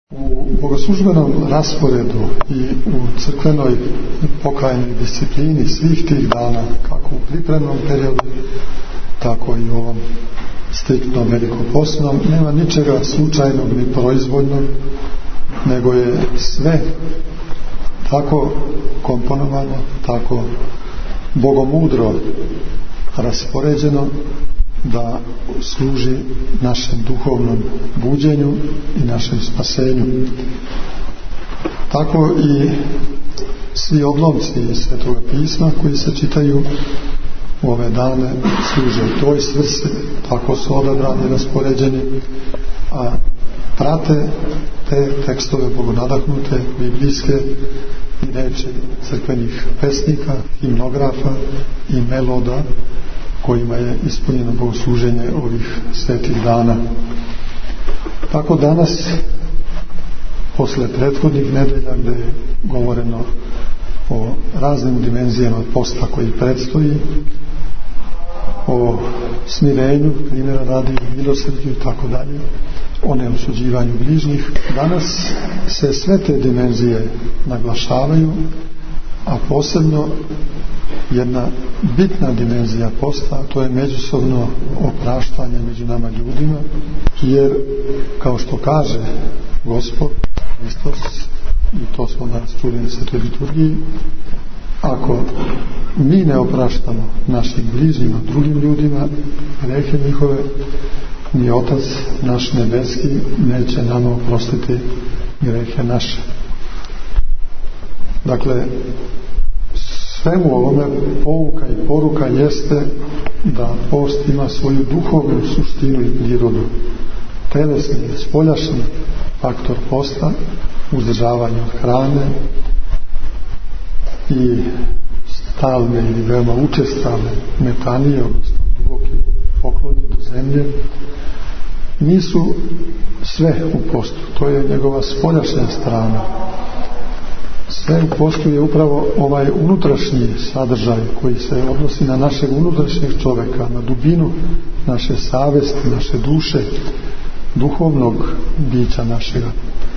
U bogoslužbenom rasporedu i u crkvenoj pokajnoj disciplini svih tih dana, kako u pripremnom periodu, tako i u ovom striktnom velikoposnom, nema ničega slučajnog ni proizvoljnog, nego je sve tako komponovano, tako bogomudro raspoređeno da služi našem duhovnom buđenju i našem spasenju. Tako i svi odlomci iz Svetoga pisma koji se čitaju u ove dane služe toj svrsi, tako su odabrani i raspoređeni, a prate te tekstove bogonadahnute, biblijske i reči crkvenih pesnika, himnografa i meloda kojima je ispunjeno bogosluženje ovih svetih dana. Tako danas, posle prethodnih nedelja gde je govoreno o raznim dimenzijama posta koji predstoji, o smirenju, primjera radi, milosrđu i tako dalje, o neosuđivanju bližnjih, danas se sve te dimenzije naglašavaju, a posebno jedna bitna dimenzija posta, to je međusobno opraštanje među nama ljudima, jer kao što kaže Gospod Hristos, i to smo danas čuli na Svetoj liturgiji, ako mi ne opraštamo našim bližnjima, drugim ljudima grehe njihove, ni Otac naš nebeski neće nama oprostiti grehe naše. Dakle, svemu ovome pouka i poruka jeste da post ima svoju duhovnu suštinu i prirodu. Telesni, spoljašnji faktor posta, uzdržavanje od hrane i stalne ili veoma učestale metanije, odnosno duboki pokloni do zemlje, nisu sve u postu. To je njegova spoljašnja strana. Sve u postu je upravo ovaj unutrašnji sadržaj koji se odnosi na našeg unutrašnjeg čoveka, na dubinu naše savesti, naše duše, duhovnog bića našega.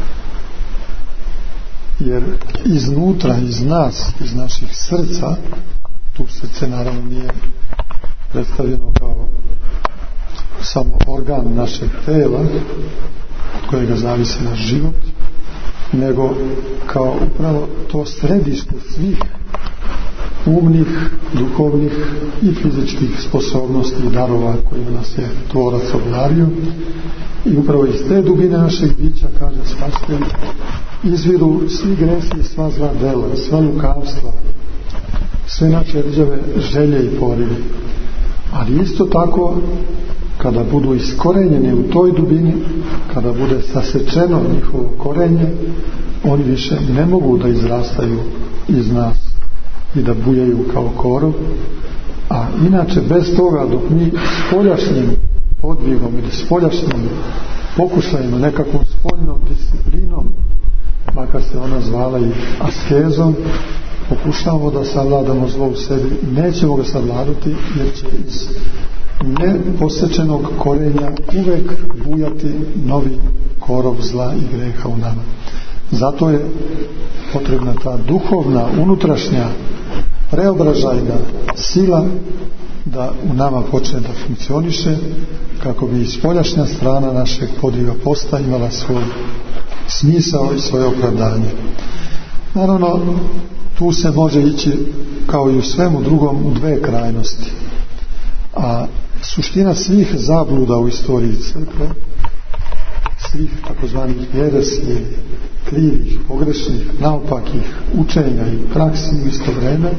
Jer iznutra, iz nas, iz naših srca, tu srce naravno nije predstavljeno kao samo organ našeg tela od kojega zavisi naš život, nego kao upravo to središte svih umnih, duhovnih i fizičkih sposobnosti i darova kojima nas je Tvorac obdario. I upravo iz te dubine našeg bića, kaže Spasitelj, izviru svi gresi i sva zla dela, sva lukavstva, sve naše rđave želje i porivi. Ali isto tako, kada budu iskorenjeni u toj dubini, kada bude sasečeno njihovo korenje, oni više ne mogu da izrastaju iz nas i da bujaju kao korov. A inače, bez toga, dok mi spoljašnjim podvigom ili spoljašnjim pokušajima, nekakvom spoljnom disciplinom, makar se ona zvala i askezom, pokušavamo da savladamo zlo u sebi, nećemo ga savladati, jer će iz neposečenog korenja uvek bujati novi korov zla i greha u nama. Zato je potrebna ta duhovna, unutrašnja, preobražajna sila da u nama počne da funkcioniše, kako bi spoljašnja strana našeg podviga posta imala svoj smisao i svoje opravdanje. Naravno, tu se može ići, kao i u svemu drugom, u dve krajnosti. A suština svih zabluda u istoriji crkve, svih takozvanih jeresi, krivih, pogrešnih, naopakih učenja i praksi u isto vreme,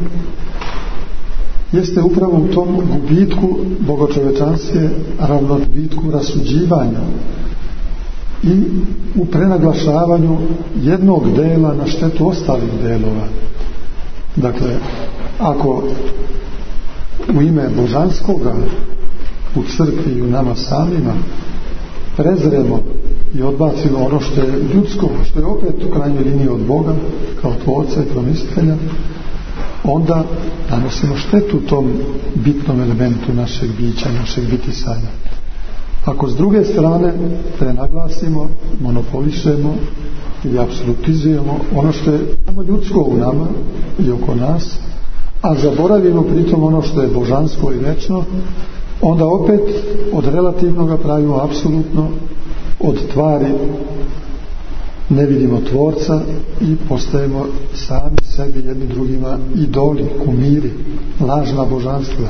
jeste upravo u tom gubitku bogočovečanske, ravnodbitku rasuđivanja i u prenaglašavanju jednog dela na štetu ostalih delova. Dakle, ako u ime božanskoga u crkvi i u nama samima prezremo i odbacimo ono što je ljudsko, što je opet u krajnjoj liniji od Boga kao Tvorca i Promislitelja, onda nanosimo štetu tom bitnom elementu našeg bića, našeg bitisanja. Ako s druge strane prenaglasimo, monopolišemo ili apsolutizujemo ono što je samo ljudsko u nama i oko nas, a zaboravimo pritom ono što je božansko i večno, onda opet od relativnoga pravimo apsolutno, od tvari ne vidimo tvorca i postajemo sami sebi jedni drugima idoli, kumiri, lažna božanstva.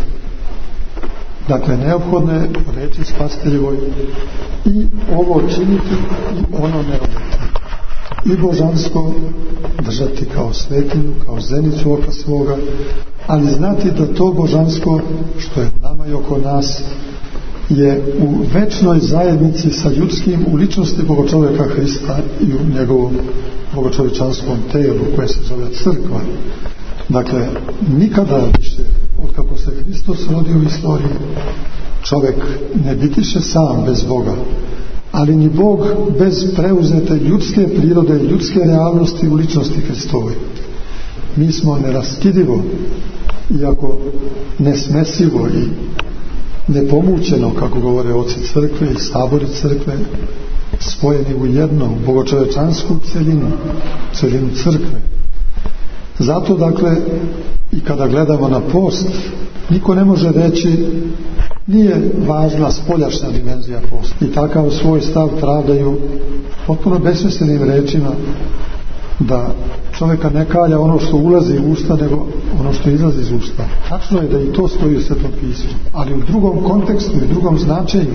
Dakle, neophodno je reći Spasiteljevoj i ovo činiti i ono ne odreći. I božansko držati kao svetinju, kao zenicu oka svoga, ali znati da to božansko što je u nama i oko nas je u večnoj zajednici sa ljudskim u ličnosti Bogočovjeka Hrista i u njegovom bogočovječanskom telu koje se zove crkva. Dakle, nikada više od kako se Hristos rodio u istoriji čovjek ne bitiše sam bez Boga, ali ni Bog bez preuzete ljudske prirode i ljudske realnosti u ličnosti Hristovoj. Mi smo neraskidivo, iako nesmesivo i nepomućeno, kako govore oci crkve i sabori crkve, spojeni u jednu bogočovečansku celinu crkve. Zato, dakle, i kada gledamo na post, niko ne može reći nije važna spoljašnja dimenzija posta. I takav svoj stav pravdaju potpuno besmislenim rečima da čovjeka ne kalja ono što ulazi u usta, nego ono što izlazi iz usta. Tačno je da i to stoji u Svetom pismu, ali u drugom kontekstu i drugom značenju.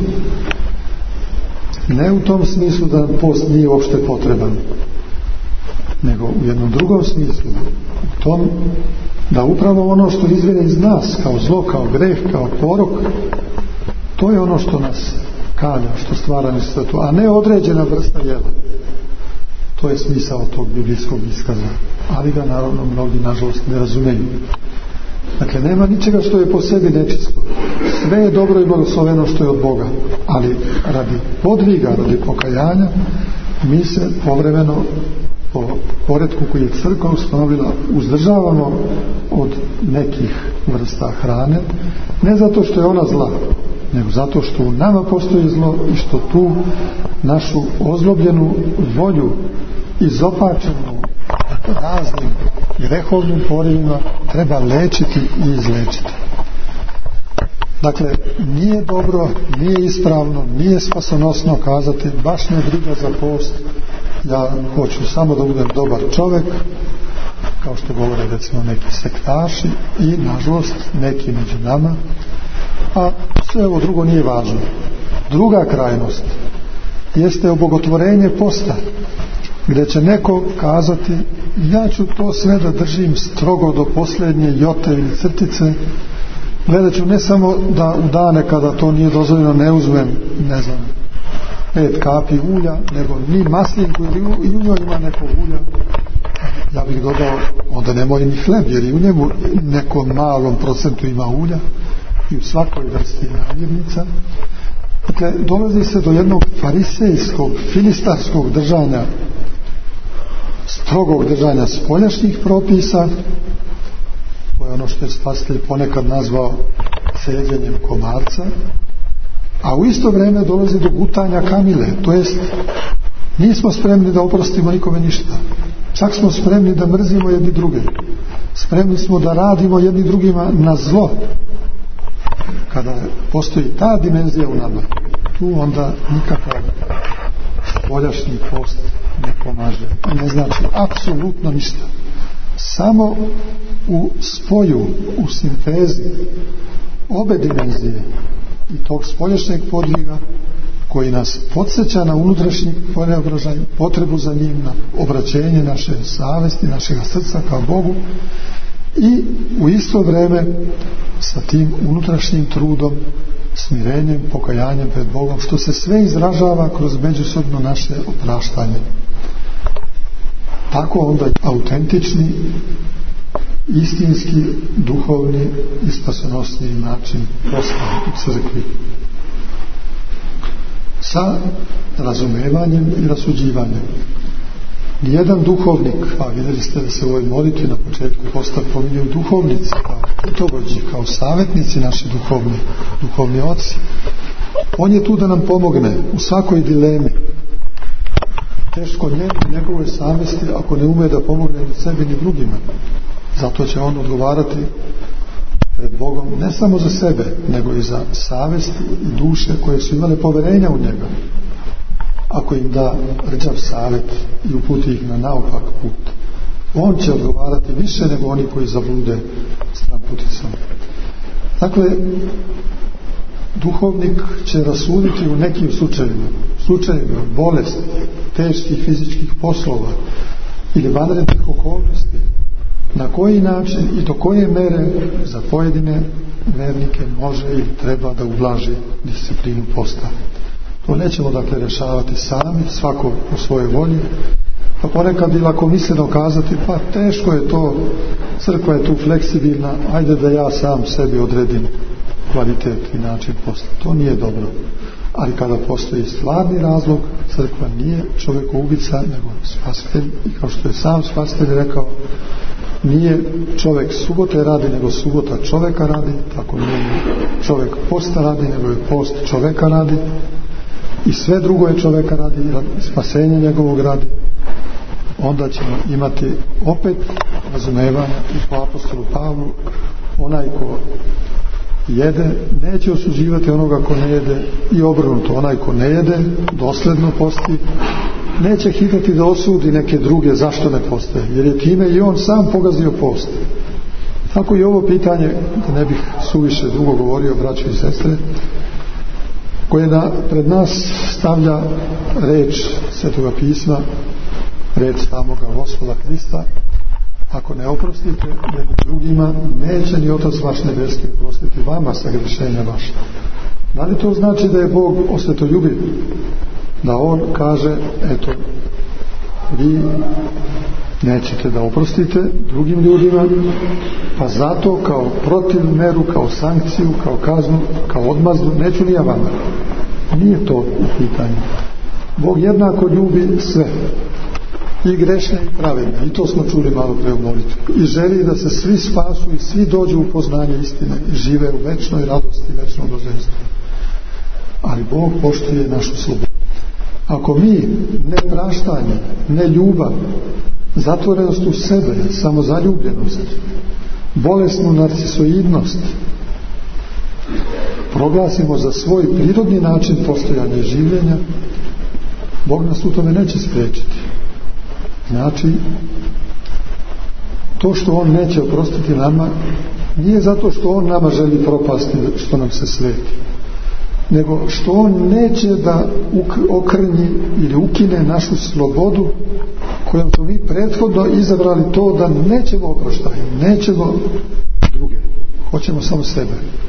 Ne u tom smislu da post nije uopšte potreban, nego u jednom drugom smislu, u tom da upravo ono što izvire iz nas kao zlo, kao greh, kao porok, to je ono što nas kalja, što stvara nesvetu, a ne određena vrsta jela. To je smisao tog biblijskog iskaza, ali ga naravno mnogi nažalost ne razumeju. Dakle, nema ničega što je po sebi nečisto. Sve je dobro i blagosloveno što je od Boga, ali radi podviga, radi pokajanja, mi se povremeno po poretku koji je crkva ustanovila uzdržavamo od nekih vrsta hrane, ne zato što je ona zla, nego zato što u nama postoji zlo i što tu našu ozlobljenu volju izopačenu raznim grehovnim porivima treba lečiti i izlečiti. Dakle, nije dobro, nije ispravno, nije spasonosno kazati baš me briga za post, ja hoću samo da budem dobar čovjek, kao što govore recimo neki sektaši i nažalost neki među nama, a sve ovo drugo nije važno. Druga krajnost jeste obogotvorenje posta, gdje će neko kazati ja ću to sve da držim strogo do posljednje jote ili crtice, gledat ću ne samo da u dane kada to nije dozvoljeno ne uzmem, ne znam, 5 kapi ulja, nego ni maslinku ili i u njoj ima neko ulja. Ja bih dodao, onda nemoj ni hleb, jer i u njemu nekom malom procentu ima ulja i u svakoj vrsti namirnica. Dakle, dolazi se do jednog farisejskog, filistarskog držanja, strogog držanja spoljašnjih propisa. To je ono što je Spasitelj ponekad nazvao seđenjem komarca, a u isto vrijeme dolazi do gutanja kamile, to jest nismo spremni da oprostimo nikome ništa, čak smo spremni da mrzimo jedni druge, spremni smo da radimo jedni drugima na zlo. Kada postoji ta dimenzija u nama, tu onda nikakav spoljašnji post ne pomaže, ne znači apsolutno ništa. Samo u spoju, u sintezi obe dimenzije i tog spoljašnjeg podviga koji nas podsjeća na unutrašnji preobražaj, potrebu za njim, na obraćenje naše savesti, našega srca kao Bogu, i u isto vrijeme sa tim unutrašnjim trudom, smirenjem, pokajanjem pred Bogom, što se sve izražava kroz međusobno naše opraštanje. Tako onda autentični, istinski, duhovni i spasonosni način posta u crkvi. Sa razumevanjem i rasuđivanjem. Nijedan duhovnik, a vidjeli ste da se u ovoj molitvi na početku posta pominju duhovnici, kao putovođi, kao savjetnici naši duhovni oci. On je tu da nam pomogne u svakoj dilemi. Teško njegovoj savjesti ako ne ume da pomogne ni sebi ni drugima. Zato će on odgovarati pred Bogom ne samo za sebe, nego i za savjesti i duše koje su imale poverenja u njega. Ako im da rđav savjet i uputi ih na naopak put, on će odgovarati više nego oni koji zablude stranputicom. Dakle, duhovnik će rasuditi u nekim slučajevima bolesti, teških fizičkih poslova ili vanrednih okolnosti, na koji način i do koje mere za pojedine vernike može ili treba da ublaži disciplinu posta. To nećemo dakle rješavati sami, svako po svojoj volji, pa ponekad i lakomisleno kazati, pa teško je to, crkva je tu fleksibilna, ajde da ja sam sebi odredim kvalitet i način posta. To nije dobro. Ali kada postoji stvarni razlog, crkva nije čovjekoubica, nego spasitelj, i kao što je sam spasitelj rekao, nije čovjek subote radi, nego subota čovjeka radi, tako nije čovjek posta radi, nego je post čovjeka radi, i sve drugo je čovjeka radi, spasenje njegovog radi. Onda ćemo imati opet razumevanje i po apostolu Pavlu, onaj ko jede neće osuđivati onoga ko ne jede, i obrnuto, onaj ko ne jede dosledno posti neće hitati da osudi neke druge zašto ne poste, jer je time i on sam pogazio post. Tako i ovo pitanje, da ne bih suviše dugo govorio, braćo i sestre, koje pred nas stavlja reč Svetoga pisma, reč samoga Gospoda Krista: ako ne oprostite jednim drugima, neće ni Otac vaš nebeski oprostiti vama sagrešenja vaša. Da li to znači da je Bog osvetoljubiv? Da on kaže, eto, vi nećete da oprostite drugim ljudima, pa zato kao protiv meru, kao sankciju, kao kaznu, kao odmazdu, neću ni ja vama. Nije to u pitanju. Bog jednako ljubi sve, i grešne i pravedne, i to smo čuli malo pre u molitvi, i želi da se svi spasu i svi dođu u poznanje istine i žive u večnoj radosti i večnom blaženstvu. Ali Bog poštuje našu slobodu. Ako mi nepraštanje, neljubav, zatvorenost u sebe, samozaljubljenost, bolesnu narcisoidnost proglasimo za svoj prirodni način postojanja i življenja, Bog nas u tome neće spriječiti. Znači, to što on neće oprostiti nama nije zato što on nama želi propasti, što nam se sveti, nego što on neće da okrnji ili ukine našu slobodu kojom smo mi prethodno izabrali to da nećemo oproštati, nećemo druge, hoćemo samo sebe.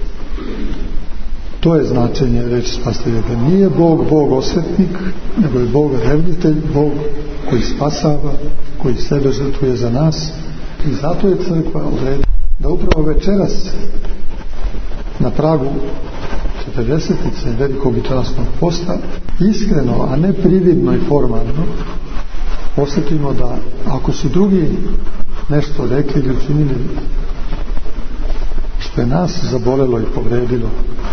To je značenje reči spasitelja, da nije Bog osvetnik, nego je Bog revnitelj, Bog koji spasava, koji sebe žrtvuje za nas, i zato je crkva odredila da upravo večeras na pragu 40-ice velikog i časnog posta iskreno, a ne prividno i formalno osjetimo da ako su drugi nešto rekli ili učinili što je nas zabolelo i povredilo,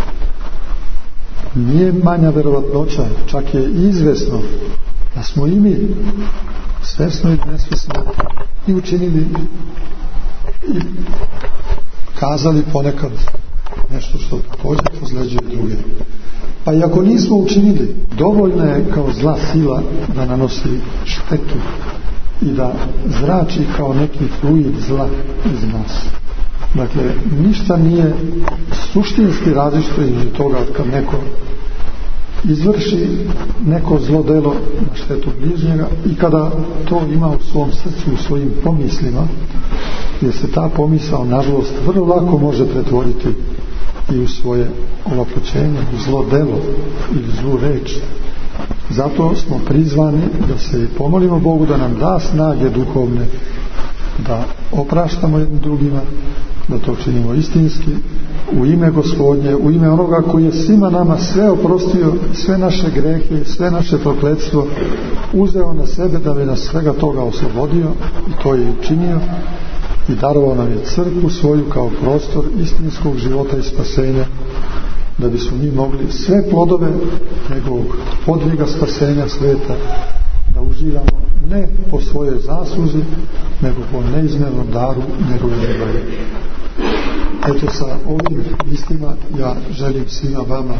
nije manja verovatnoća, čak je izvesno da smo i mi svesno i nesvesno i učinili i kazali ponekad nešto što također pozleđuje druge. Pa i ako nismo učinili, dovoljno je kao zla sila da nanosi štetu i da zrači kao neki fluid zla iz nas. Dakle, ništa nije suštinski različito između toga kad neko izvrši neko zlo delo na štetu bližnjega i kada to ima u svom srcu, u svojim pomislima, jer se ta pomisao nažalost vrlo lako može pretvoriti i u svoje ovaploćenje, u zlo delo ili zlu reč. Zato smo prizvani da se pomolimo Bogu da nam da snage duhovne da opraštamo jednim drugima, da to činimo istinski u ime Gospodnje, u ime onoga koji je svima nama sve oprostio, sve naše grehe, sve naše prokletstvo uzeo na sebe da bi nas svega toga oslobodio, i to je učinio, i darovao nam je crkvu svoju kao prostor istinskog života i spasenja, da bismo mi mogli sve plodove njegovog podviga spasenja sveta da uživamo ne po svojoj zasluzi, nego po neizmjernom daru njegove ljubavi. Eto, sa ovim mislima ja želim svima vama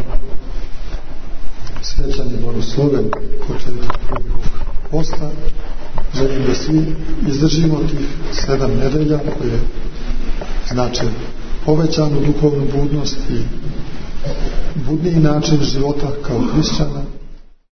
srećan i blagosloven početak ovog posta. Želim da svi izdržimo tih 7 nedelja koje znače povećanu duhovnu budnost i budniji način života kao hrišćana.